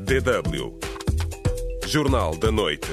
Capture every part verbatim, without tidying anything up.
D W. Jornal da Noite.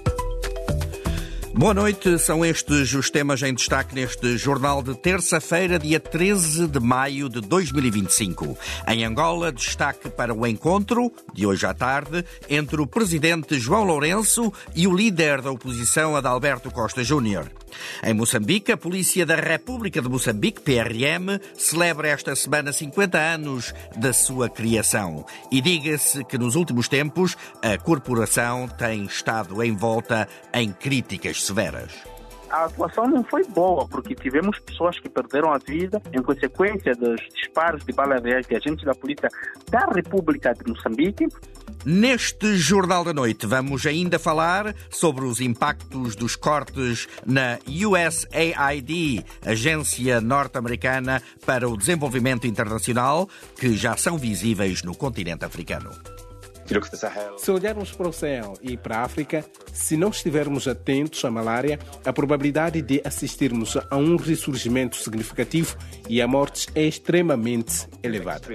Boa noite, são estes os temas em destaque neste jornal de terça-feira, dia treze de maio de dois mil e vinte e cinco. Em Angola, destaque para o encontro, de hoje à tarde, entre o presidente João Lourenço e o líder da oposição, Adalberto Costa Júnior. Em Moçambique, a Polícia da República de Moçambique, P R M, celebra esta semana cinquenta anos da sua criação. E diga-se que nos últimos tempos a corporação tem estado envolta em críticas severas. A atuação não foi boa, porque tivemos pessoas que perderam a vida em consequência dos disparos de bala reais de agentes da Polícia da República de Moçambique. Neste Jornal da Noite vamos ainda falar sobre os impactos dos cortes na U S A I D, Agência Norte-Americana para o Desenvolvimento Internacional, que já são visíveis no continente africano. Se olharmos para o Sahel e para a África, se não estivermos atentos à malária, a probabilidade de assistirmos a um ressurgimento significativo e a mortes é extremamente elevada.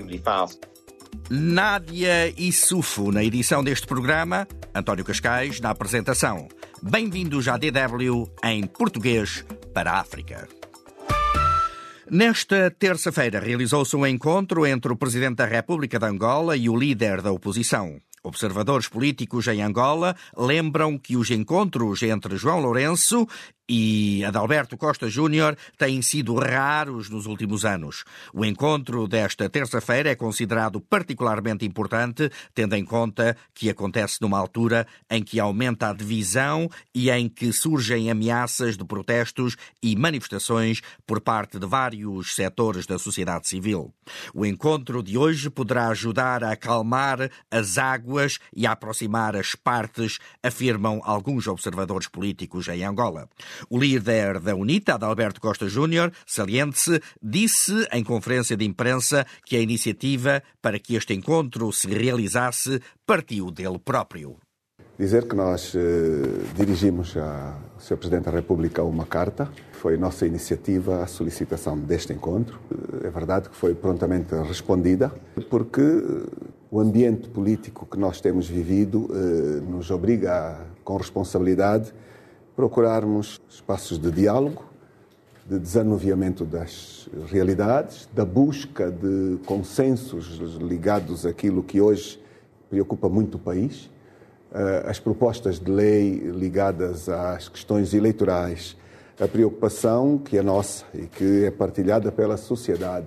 Nádia Issoufou na edição deste programa, António Cascais na apresentação. Bem-vindos à D W em português para a África. Nesta terça-feira realizou-se um encontro entre o Presidente da República de Angola e o líder da oposição. Observadores políticos em Angola lembram que os encontros entre João Lourenço e Adalberto Costa Júnior têm sido raros nos últimos anos. O encontro desta terça-feira é considerado particularmente importante, tendo em conta que acontece numa altura em que aumenta a divisão e em que surgem ameaças de protestos e manifestações por parte de vários setores da sociedade civil. O encontro de hoje poderá ajudar a acalmar as águas e a aproximar as partes, afirmam alguns observadores políticos em Angola. O líder da UNITA, Adalberto Costa Júnior, saliente-se, disse em conferência de imprensa que a iniciativa para que este encontro se realizasse partiu dele próprio. Dizer que nós eh, dirigimos ao senhor Presidente da República uma carta. Foi nossa iniciativa a solicitação deste encontro. É verdade que foi prontamente respondida, porque o ambiente político que nós temos vivido eh, nos obriga, a, com responsabilidade, procurarmos espaços de diálogo, de desanuviamento das realidades, da busca de consensos ligados àquilo que hoje preocupa muito o país, as propostas de lei ligadas às questões eleitorais, a preocupação que é nossa e que é partilhada pela sociedade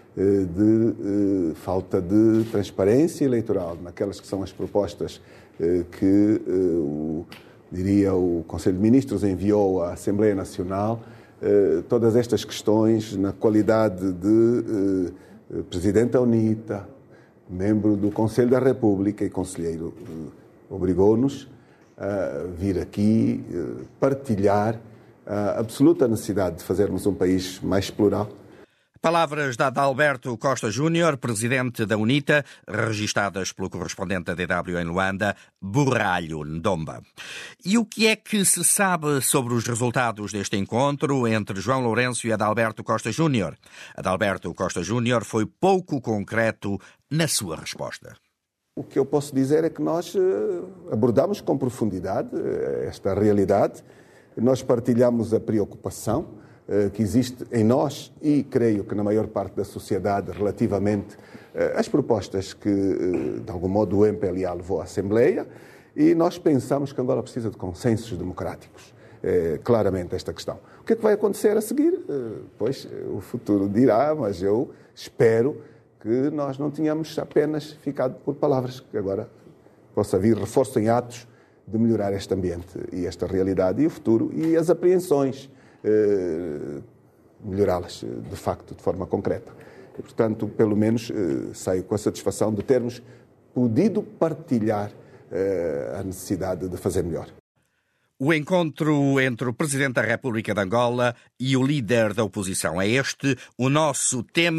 de falta de transparência eleitoral naquelas que são as propostas que o diria, o Conselho de Ministros enviou à Assembleia Nacional, eh, todas estas questões na qualidade de eh, Presidente da UNITA, membro do Conselho da República e Conselheiro, eh, obrigou-nos a vir aqui eh, partilhar a absoluta necessidade de fazermos um país mais plural. Palavras de Adalberto Costa Júnior, presidente da UNITA, registadas pelo correspondente da D W em Luanda, Burralho Ndomba. E o que é que se sabe sobre os resultados deste encontro entre João Lourenço e Adalberto Costa Júnior? Adalberto Costa Júnior foi pouco concreto na sua resposta. O que eu posso dizer é que nós abordamos com profundidade esta realidade, nós partilhamos a preocupação que existe em nós e creio que na maior parte da sociedade relativamente às propostas que, de algum modo, o M P L A levou à Assembleia, e nós pensamos que Angola precisa de consensos democráticos. É, claramente esta questão. O que é que vai acontecer a seguir? Pois o futuro dirá, mas eu espero que nós não tenhamos apenas ficado por palavras, que agora possa vir reforço em atos de melhorar este ambiente e esta realidade e o futuro e as apreensões, eh, melhorá-las de facto de forma concreta. E, portanto, pelo menos eh, saio com a satisfação de termos podido partilhar eh, a necessidade de fazer melhor. O encontro entre o Presidente da República de Angola e o líder da oposição. É este o nosso tema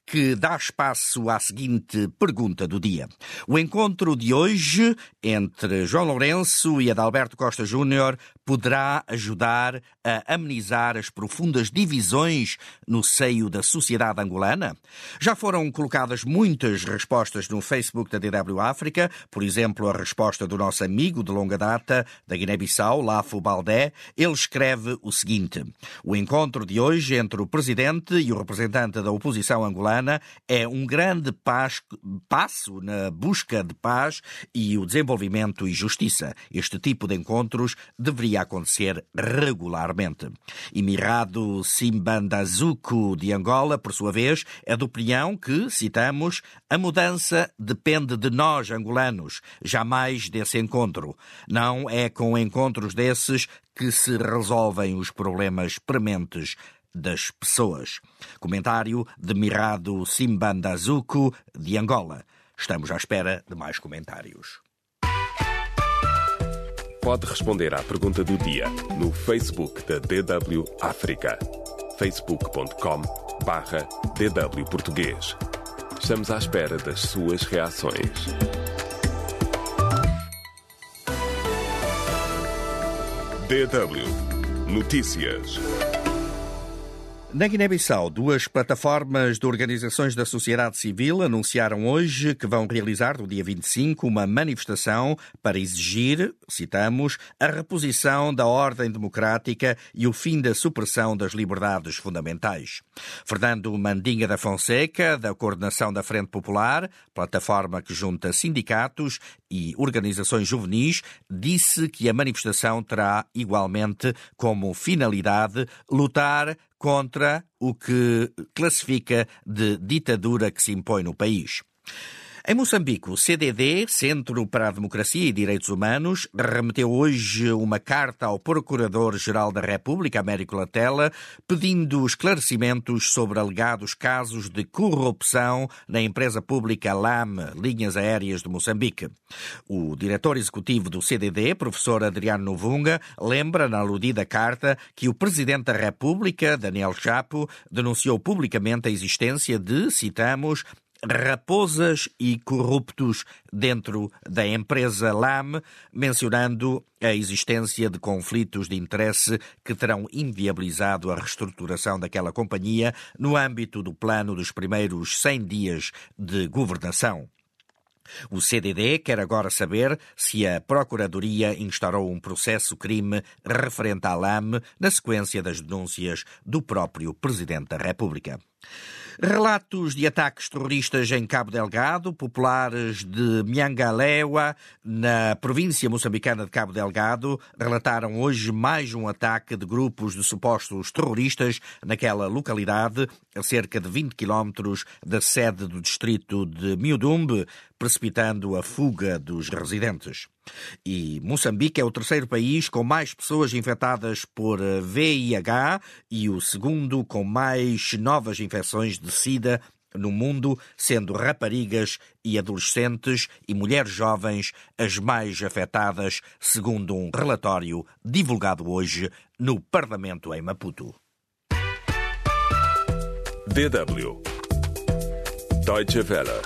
que dá espaço à seguinte pergunta do dia. O encontro de hoje entre João Lourenço e Adalberto Costa Júnior poderá ajudar a amenizar as profundas divisões no seio da sociedade angolana? Já foram colocadas muitas respostas no Facebook da D W África, por exemplo, a resposta do nosso amigo de longa data da Guiné-Bissau, Lafo Baldé. Ele escreve o seguinte: o encontro de hoje entre o presidente e o representante da oposição angolana é um grande pas, passo na busca de paz e o desenvolvimento e justiça. Este tipo de encontros deveria acontecer regularmente. E Mirado Simbandazuco, de Angola, por sua vez, é de opinião que, citamos, a mudança depende de nós, angolanos, jamais desse encontro. Não é com encontros desses que se resolvem os problemas prementes das pessoas. Comentário de Mirado Simbandazuco, de Angola. Estamos à espera de mais comentários. Pode responder à pergunta do dia no Facebook da D W África. facebook ponto com barra D W Português. Estamos à espera das suas reações. D W Notícias. Na Guiné-Bissau, duas plataformas de organizações da sociedade civil anunciaram hoje que vão realizar, no dia vinte e cinco, uma manifestação para exigir, citamos, a reposição da ordem democrática e o fim da supressão das liberdades fundamentais. Fernando Mandinga da Fonseca, da Coordenação da Frente Popular, plataforma que junta sindicatos e organizações juvenis, disse que a manifestação terá igualmente como finalidade lutar contra o que classifica de ditadura que se impõe no país. Em Moçambique, o C D D, Centro para a Democracia e Direitos Humanos, remeteu hoje uma carta ao Procurador-Geral da República, Américo Latela, pedindo esclarecimentos sobre alegados casos de corrupção na empresa pública LAM, Linhas Aéreas de Moçambique. O diretor executivo do C D D, professor Adriano Novunga, lembra na aludida carta que o Presidente da República, Daniel Chapo, denunciou publicamente a existência de, citamos, raposas e corruptos dentro da empresa LAM, mencionando a existência de conflitos de interesse que terão inviabilizado a reestruturação daquela companhia no âmbito do plano dos primeiros cem dias de governação. O C D D quer agora saber se a Procuradoria instaurou um processo-crime referente à LAM na sequência das denúncias do próprio Presidente da República. Relatos de ataques terroristas em Cabo Delgado, populares de Miangalewa, na província moçambicana de Cabo Delgado, relataram hoje mais um ataque de grupos de supostos terroristas naquela localidade, a cerca de vinte quilómetros da sede do distrito de Miudumbe, precipitando a fuga dos residentes. E Moçambique é o terceiro país com mais pessoas infectadas por V I H e o segundo com mais novas infecções de SIDA no mundo, sendo raparigas e adolescentes e mulheres jovens as mais afetadas, segundo um relatório divulgado hoje no Parlamento em Maputo. D W Deutsche Welle.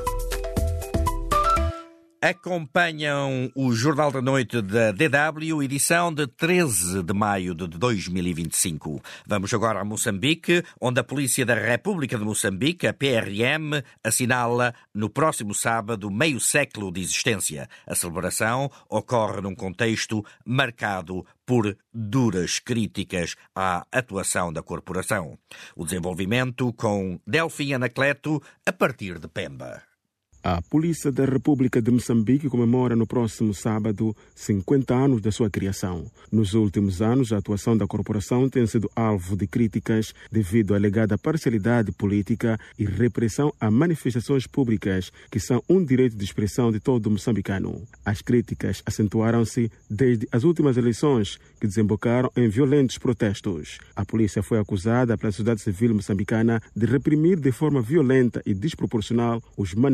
Acompanham o Jornal da Noite da D W, edição de treze de maio de dois mil e vinte e cinco. Vamos agora a Moçambique, onde a Polícia da República de Moçambique, a P R M, assinala no próximo sábado meio século de existência. A celebração ocorre num contexto marcado por duras críticas à atuação da corporação. O desenvolvimento com Delfim Anacleto, a partir de Pemba. A Polícia da República de Moçambique comemora no próximo sábado cinquenta anos da sua criação. Nos últimos anos, a atuação da corporação tem sido alvo de críticas devido à alegada parcialidade política e repressão a manifestações públicas, que são um direito de expressão de todo moçambicano. As críticas acentuaram-se desde as últimas eleições, que desembocaram em violentos protestos. A polícia foi acusada pela sociedade civil moçambicana de reprimir de forma violenta e desproporcional os manifestantes.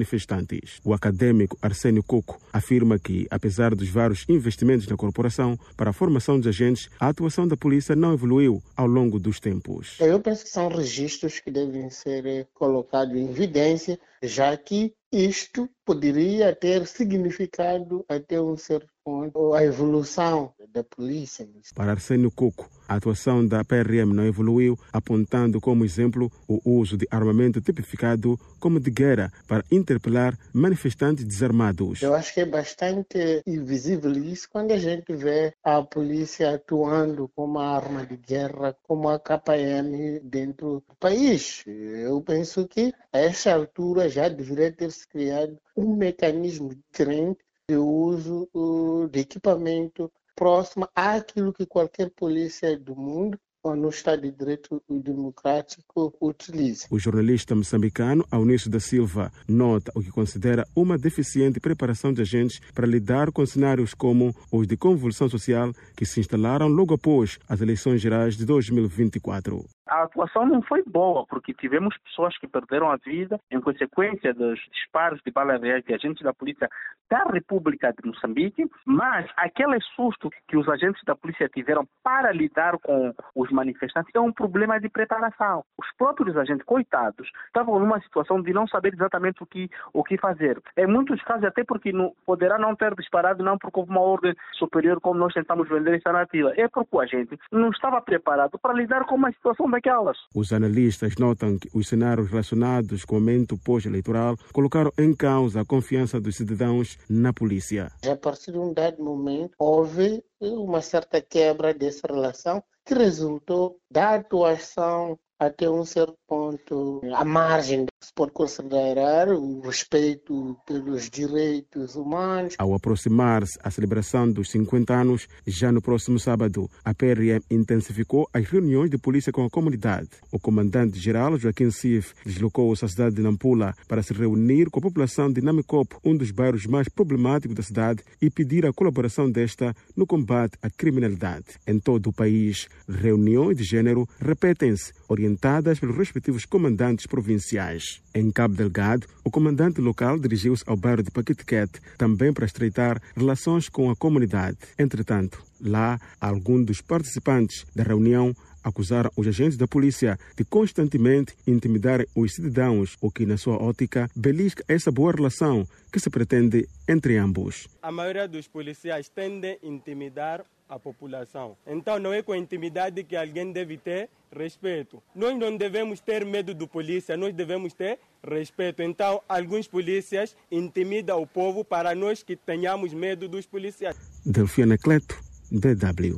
participantes. O acadêmico Arsénio Coco afirma que, apesar dos vários investimentos na corporação para a formação de agentes, a atuação da polícia não evoluiu ao longo dos tempos. Eu penso que são registros que devem ser colocados em evidência, já que isto poderia ter significado até um certo ponto a evolução da polícia. Para Arsénio Coco, a atuação da P R M não evoluiu, apontando como exemplo o uso de armamento tipificado como de guerra para interpelar manifestantes desarmados. Eu acho que é bastante invisível isso quando a gente vê a polícia atuando com uma arma de guerra, como a K M dentro do país. Eu penso que a essa altura já deveria ter se criado um mecanismo diferente de uso de equipamento próximo àquilo que qualquer polícia do mundo ou no Estado de Direito Democrático utiliza. O jornalista moçambicano Aunício da Silva nota o que considera uma deficiente preparação de agentes para lidar com cenários como os de convulsão social que se instalaram logo após as eleições gerais de dois mil e vinte e quatro. A atuação não foi boa, porque tivemos pessoas que perderam a vida em consequência dos disparos de bala real de agentes da polícia da República de Moçambique, mas aquele susto que os agentes da polícia tiveram para lidar com os manifestantes é um problema de preparação. Os próprios agentes, coitados, estavam numa situação de não saber exatamente o que, o que fazer. Em muitos casos, até porque não, poderá não ter disparado, não porque houve uma ordem superior, como nós tentamos vender essa narrativa. É porque o agente não estava preparado para lidar com uma situação daquelas. Os analistas notam que os cenários relacionados com o momento pós-eleitoral colocaram em causa a confiança dos cidadãos na polícia. A partir de um dado momento, houve uma certa quebra dessa relação que resultou da atuação até um certo ponto à margem, se pode considerar o respeito pelos direitos humanos. Ao aproximar-se a celebração dos cinquenta anos, já no próximo sábado, a P R M intensificou as reuniões de polícia com a comunidade. O comandante-geral Joaquim Sif deslocou-se à cidade de Nampula para se reunir com a população de Namicop, um dos bairros mais problemáticos da cidade, e pedir a colaboração desta no combate à criminalidade. Em todo o país, reuniões de género repetem-se, orientadas pelos respectivos comandantes provinciais. Em Cabo Delgado, o comandante local dirigiu-se ao bairro de Paquetiquete, também para estreitar relações com a comunidade. Entretanto, lá, alguns dos participantes da reunião acusaram os agentes da polícia de constantemente intimidarem os cidadãos, o que, na sua ótica, belisca essa boa relação que se pretende entre ambos. A maioria dos policiais tende a intimidar a população. Então não é com a intimidade que alguém deve ter respeito. Nós não devemos ter medo do polícia, nós devemos ter respeito. Então alguns polícias intimidam o povo para nós que tenhamos medo dos policiais. Delfina Cleto, D W.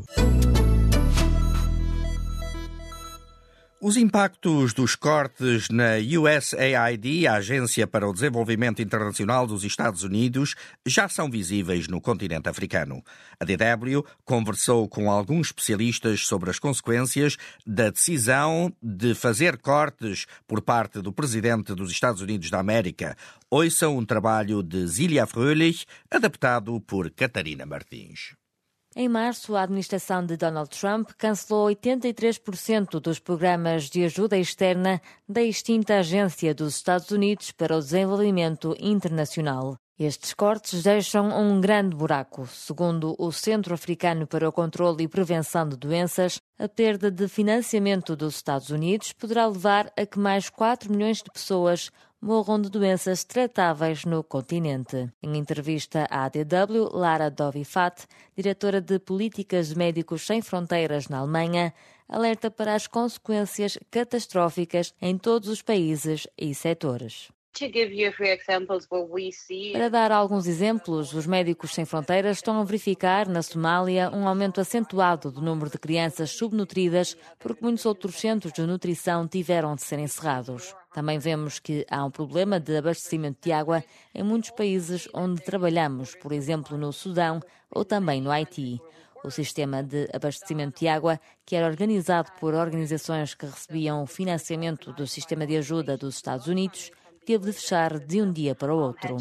Os impactos dos cortes na U S A I D, a Agência para o Desenvolvimento Internacional dos Estados Unidos, já são visíveis no continente africano. A D W conversou com alguns especialistas sobre as consequências da decisão de fazer cortes por parte do presidente dos Estados Unidos da América. Ouçam um trabalho de Zília Fröhlich, adaptado por Catarina Martins. Em março, a administração de Donald Trump cancelou oitenta e três por cento dos programas de ajuda externa da extinta Agência dos Estados Unidos para o Desenvolvimento Internacional. Estes cortes deixam um grande buraco. Segundo o Centro Africano para o Controlo e Prevenção de Doenças, a perda de financiamento dos Estados Unidos poderá levar a que mais quatro milhões de pessoas morram de doenças tratáveis no continente. Em entrevista à D W, Lara Dovifat, diretora de Políticas de Médicos Sem Fronteiras na Alemanha, alerta para as consequências catastróficas em todos os países e setores. Para dar alguns exemplos, os Médicos Sem Fronteiras estão a verificar na Somália um aumento acentuado do número de crianças subnutridas porque muitos outros centros de nutrição tiveram de ser encerrados. Também vemos que há um problema de abastecimento de água em muitos países onde trabalhamos, por exemplo no Sudão ou também no Haiti. O sistema de abastecimento de água, que era organizado por organizações que recebiam o financiamento do sistema de ajuda dos Estados Unidos, teve de fechar de um dia para o outro.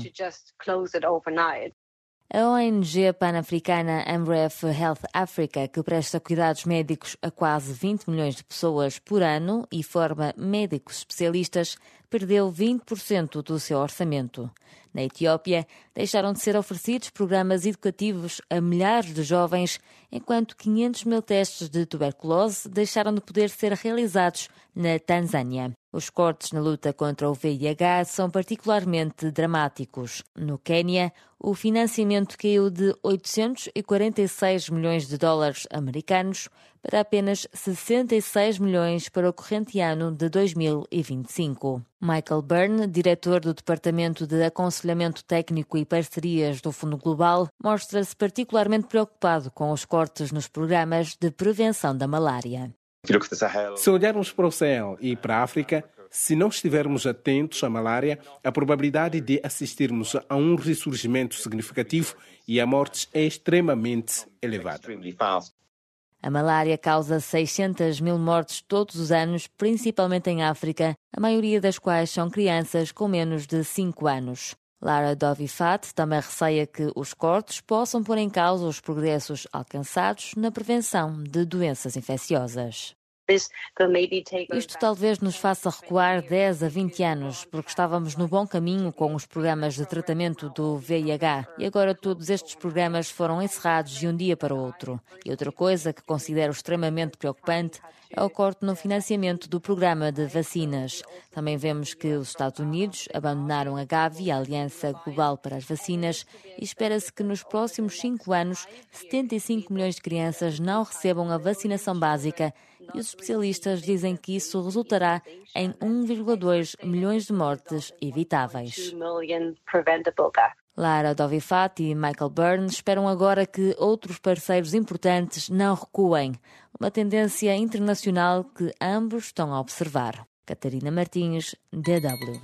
A O N G pan-africana Amref Health Africa, que presta cuidados médicos a quase vinte milhões de pessoas por ano e forma médicos especialistas, perdeu vinte por cento do seu orçamento. Na Etiópia, deixaram de ser oferecidos programas educativos a milhares de jovens, enquanto quinhentos mil testes de tuberculose deixaram de poder ser realizados na Tanzânia. Os cortes na luta contra o V I H são particularmente dramáticos. No Quênia, o financiamento caiu de oitocentos e quarenta e seis milhões de dólares americanos para apenas sessenta e seis milhões para o corrente ano de dois mil e vinte e cinco. Michael Byrne, diretor do Departamento de Aconselhamento Técnico e Parcerias do Fundo Global, mostra-se particularmente preocupado com os cortes nos programas de prevenção da malária. Se olharmos para o Sahel e para a África, se não estivermos atentos à malária, a probabilidade de assistirmos a um ressurgimento significativo e a mortes é extremamente elevada. A malária causa seiscentas mil mortes todos os anos, principalmente em África, a maioria das quais são crianças com menos de cinco anos. Lara Dovifat também receia que os cortes possam pôr em causa os progressos alcançados na prevenção de doenças infecciosas. Isto talvez nos faça recuar dez a vinte anos, porque estávamos no bom caminho com os programas de tratamento do V I H e agora todos estes programas foram encerrados de um dia para o outro. E outra coisa que considero extremamente preocupante é o corte no financiamento do programa de vacinas. Também vemos que os Estados Unidos abandonaram a Gavi, a Aliança Global para as Vacinas, e espera-se que nos próximos cinco anos setenta e cinco milhões de crianças não recebam a vacinação básica, e os especialistas dizem que isso resultará em um vírgula dois milhões de mortes evitáveis. Lara Dovifat e Michael Byrne esperam agora que outros parceiros importantes não recuem, uma tendência internacional que ambos estão a observar. Catarina Martins, D W.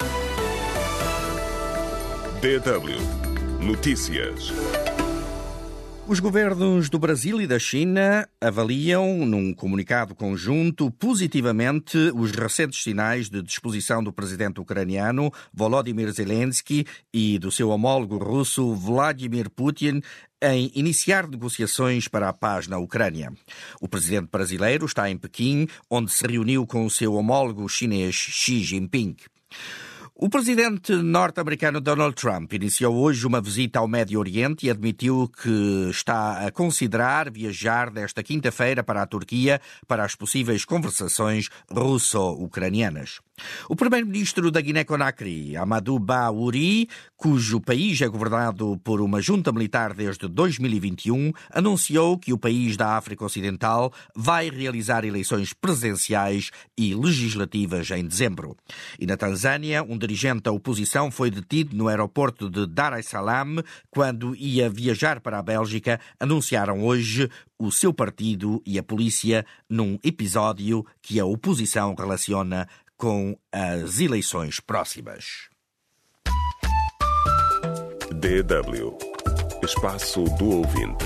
D W Notícias. Os governos do Brasil e da China avaliam, num comunicado conjunto, positivamente os recentes sinais de disposição do presidente ucraniano Volodymyr Zelensky e do seu homólogo russo Vladimir Putin em iniciar negociações para a paz na Ucrânia. O presidente brasileiro está em Pequim, onde se reuniu com o seu homólogo chinês Xi Jinping. O presidente norte-americano Donald Trump iniciou hoje uma visita ao Médio Oriente e admitiu que está a considerar viajar desta quinta-feira para a Turquia para as possíveis conversações russo-ucranianas. O primeiro-ministro da Guiné-Conakry, Amadou Ba-Ouri, cujo país é governado por uma junta militar desde dois mil e vinte e um, anunciou que o país da África Ocidental vai realizar eleições presidenciais e legislativas em dezembro. E na Tanzânia, um dirigente da oposição foi detido no aeroporto de Dar es Salaam quando ia viajar para a Bélgica, anunciaram hoje o seu partido e a polícia num episódio que a oposição relaciona com as eleições próximas. D W Espaço do Ouvinte.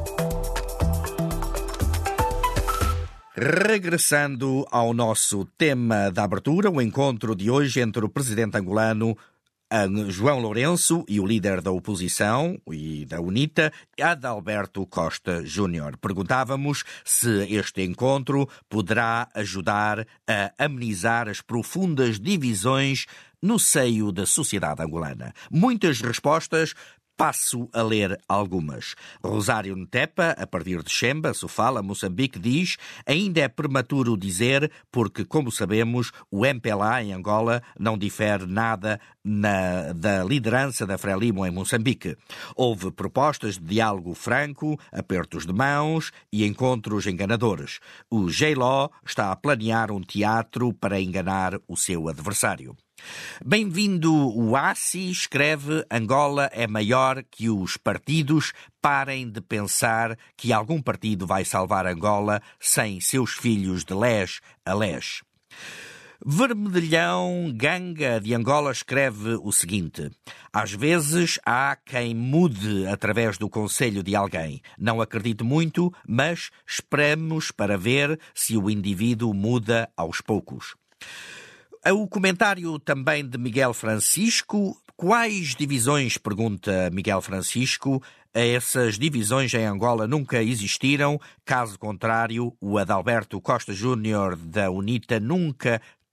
Regressando ao nosso tema da abertura, o encontro de hoje entre o presidente angolano João Lourenço e o líder da oposição e da UNITA, Adalberto Costa Júnior. Perguntávamos se este encontro poderá ajudar a amenizar as profundas divisões no seio da sociedade angolana. Muitas respostas. Passo a ler algumas. Rosário Ntepa, a partir de Xemba, Sofala, Moçambique, diz: ainda é prematuro dizer, porque, como sabemos, o M P L A em Angola não difere nada na, da liderança da Frelimo em Moçambique. Houve propostas de diálogo franco, apertos de mãos e encontros enganadores. O J-Law está a planear um teatro para enganar o seu adversário. Bem-vindo, o A S I escreve: Angola é maior que os partidos, parem de pensar que algum partido vai salvar Angola sem seus filhos de les a les. Vermelhão Ganga de Angola escreve o seguinte: às vezes há quem mude através do conselho de alguém. Não acredito muito, mas esperemos para ver se o indivíduo muda aos poucos. O comentário também de Miguel Francisco. Quais divisões, pergunta Miguel Francisco, essas divisões em Angola nunca existiram, caso contrário, o Adalberto Costa Júnior da UNITA nunca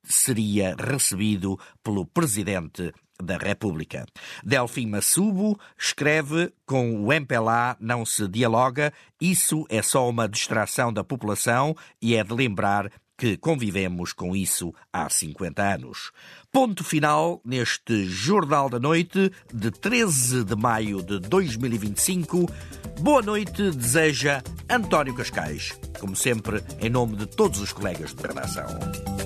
seria recebido pelo Presidente da República. Delfim Massubo escreve: com o M P L A não se dialoga, isso é só uma distração da população e é de lembrar que convivemos com isso há cinquenta anos. Ponto final neste Jornal da Noite de treze de maio de dois mil e vinte e cinco. Boa noite, deseja António Cascais. Como sempre, em nome de todos os colegas de redação.